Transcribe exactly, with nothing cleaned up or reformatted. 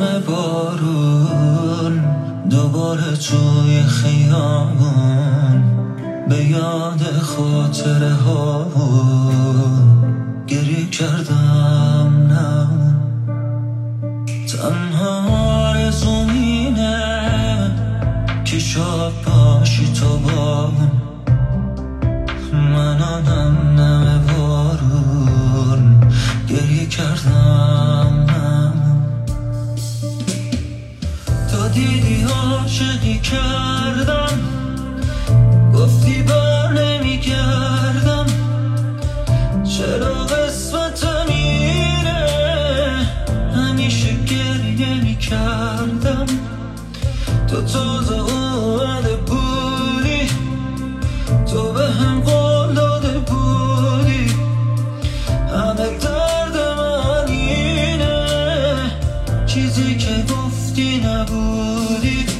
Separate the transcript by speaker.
Speaker 1: بارون دوباره توی خیابون به یاد خاطره ها گریه کردم. نه تنها آرزوم اینه که شاد باشی تو با من. آنم نم بارون گریه کردم. تا دیدی عاشقی کردم، گفتی بر نمی کردم. چرا قسمتم اینه همیشه گریه می کردم. تو تازه اومده بودی، تو به هم قول داده بودی. همه درد من اینه چیزی که گفتی نبودی.